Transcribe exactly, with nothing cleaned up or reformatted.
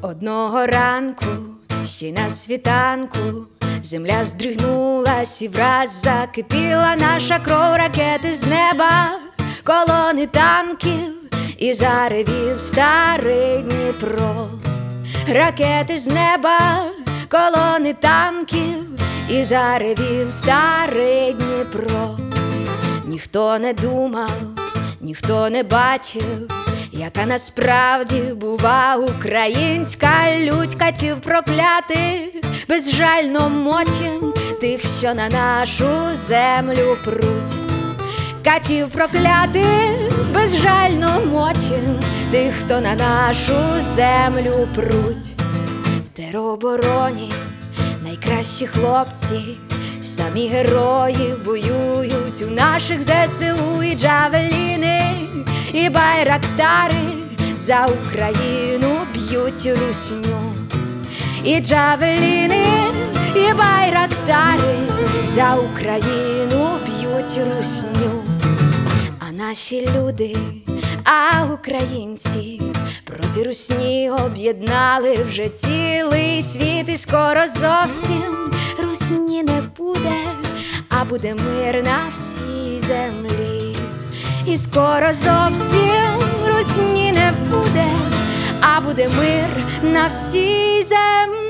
Одного ранку, ще на світанку, земля здригнулась і враз закипіла наша кров. Ракети з неба, колони танків і заревів старий Дніпро. Ракети з неба, колони танків і заревів старий Дніпро. Ніхто не думав, ніхто не бачив, яка насправді бува українська лють. Катів проклятих безжально мочим тих, що на нашу землю пруть. Катів проклятих безжально мочим тих, хто на нашу землю пруть. В теробороні найкращі хлопці, самі герої воюють у наших зе се у. І джавеліни, і байрактари за Україну б'ють русню. І джавеліни, і байрактари за Україну б'ють русню. А наші люди, а українці проти русні об'єднали вже цілий світ. І скоро зовсім русні не буде, а буде мир на всій землі. І скоро зовсім русні не буде, а буде мир на всій землі.